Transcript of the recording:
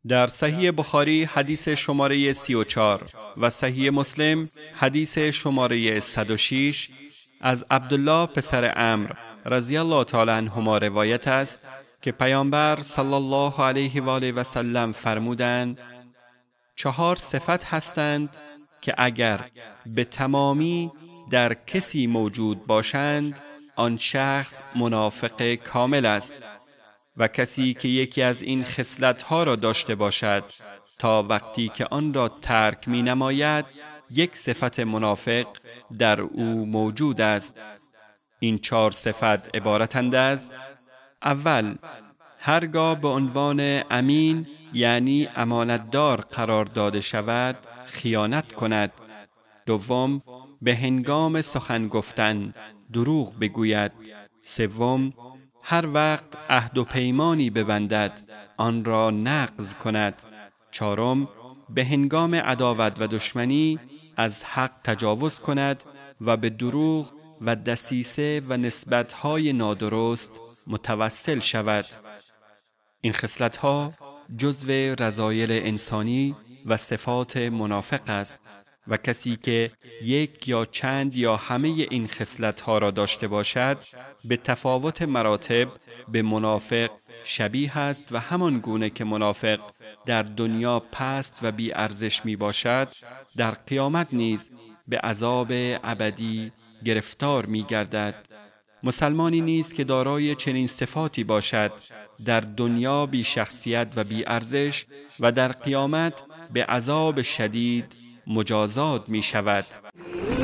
در صحیح بخاری حدیث شماره 34 و صحیح مسلم حدیث شماره 106 از عبدالله پسر عمرو رضی الله تعالی عنهما روایت است که پیامبر صلی الله علیه و آله و سلم فرمودند 4 صفت هستند که اگر به تمامی در کسی موجود باشند آن شخص منافق کامل است و کسی که یکی از این خصلت‌ها را داشته باشد تا وقتی که آن را ترک می نماید یک صفت منافق در او موجود است. این 4 صفت عبارتند از: اول، هرگاه به عنوان امین یعنی امانتدار قرار داده شود خیانت کند. دوم، به هنگام سخن گفتن دروغ بگوید. سوم، هر وقت عهد و پیمانی ببندد آن را نقض کند. چهارم، به هنگام عداوت و دشمنی از حق تجاوز کند و به دروغ و دسیسه و نسبت‌های نادرست متوسل شود. این خصلت‌ها جزو رذایل انسانی و صفات منافق است و کسی که یک یا چند یا همه این خصلت‌ها را داشته باشد به تفاوت مراتب به منافق شبیه است و همان گونه که منافق در دنیا پست و بی ارزش می باشد در قیامت نیز به عذاب ابدی گرفتار می گردد. مسلمانی نیست که دارای چنین صفاتی باشد در دنیا بی شخصیت و بی ارزش و در قیامت به عذاب شدید مجازات می شود.